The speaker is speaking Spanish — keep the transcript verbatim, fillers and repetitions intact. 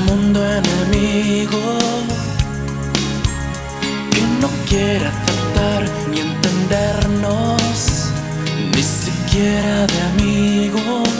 mundo enemigo que no quiere aceptar ni entendernos, ni siquiera de amigos.